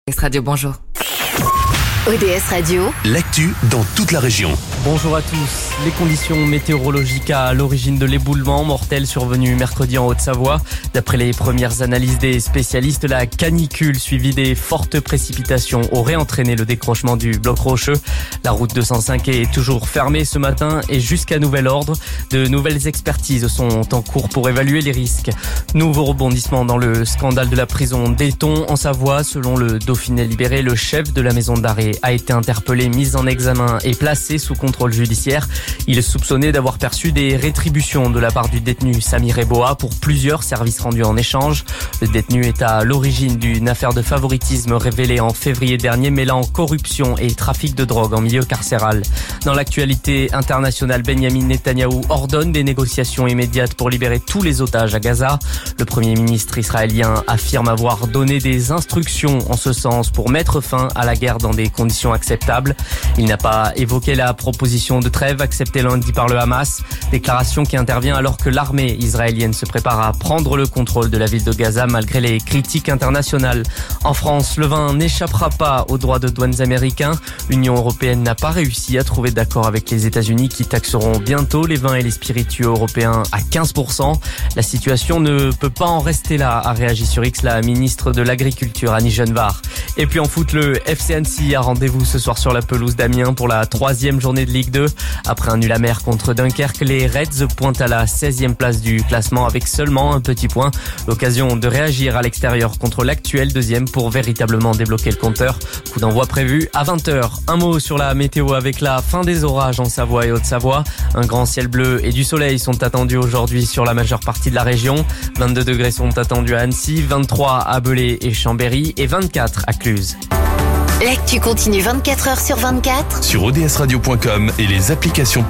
Radio, bonjour. ODS Radio, l'actu dans toute la région. Bonjour à tous. Les conditions météorologiques à l'origine de l'éboulement mortel survenu mercredi en Haute-Savoie. D'après les premières analyses des spécialistes, la canicule suivie des fortes précipitations aurait entraîné le décrochement du bloc rocheux. La route 205 est toujours fermée ce matin et jusqu'à nouvel ordre. De nouvelles expertises sont en cours pour évaluer les risques. Nouveau rebondissement dans le scandale de la prison d'Éton en Savoie. Selon le Dauphiné libéré, le chef de la maison d'arrêt a été interpellé, mis en examen et placé sous contrôle judiciaire. Il est soupçonné d'avoir perçu des rétributions de la part du détenu Samir Eboa pour plusieurs services rendus en échange. Le détenu est à l'origine d'une affaire de favoritisme révélée en février dernier, mêlant corruption et trafic de drogue en milieu carcéral. Dans l'actualité internationale, Benjamin Netanyahou ordonne des négociations immédiates pour libérer tous les otages à Gaza. Le premier ministre israélien affirme avoir donné des instructions en ce sens pour mettre fin à la guerre dans des conditions acceptables. Il n'a pas évoqué la proposition de trêve acceptée lundi par le Hamas, déclaration qui intervient alors que l'armée israélienne se prépare à prendre le contrôle de la ville de Gaza malgré les critiques internationales. En France, le vin n'échappera pas aux droits de douanes américains. L'Union européenne n'a pas réussi à trouver d'accord avec les États-Unis qui taxeront bientôt les vins et les spiritueux européens à 15%. La situation ne peut pas en rester là, a réagi sur X la ministre de l'Agriculture, Annie Genevard. Et puis en foot, le FC Annecy a rendez-vous ce soir sur la pelouse d'Amiens pour la 3e journée de Ligue 2. Après un nul amer contre Dunkerque, les Reds pointent à la 16e place du classement avec seulement un petit point. L'occasion de réagir à l'extérieur contre l'actuel 2e pour véritablement débloquer le compteur. Coup d'envoi prévu à 20h. Un mot sur la météo avec la fin des orages en Savoie et Haute-Savoie. Un grand ciel bleu et du soleil sont attendus aujourd'hui sur la majeure partie de la région. 22 degrés sont attendus à Annecy, 23 à Belley et Chambéry et 24 à Cluse. l'actu continue 24 heures sur 24 Sur odsradio.com et les applications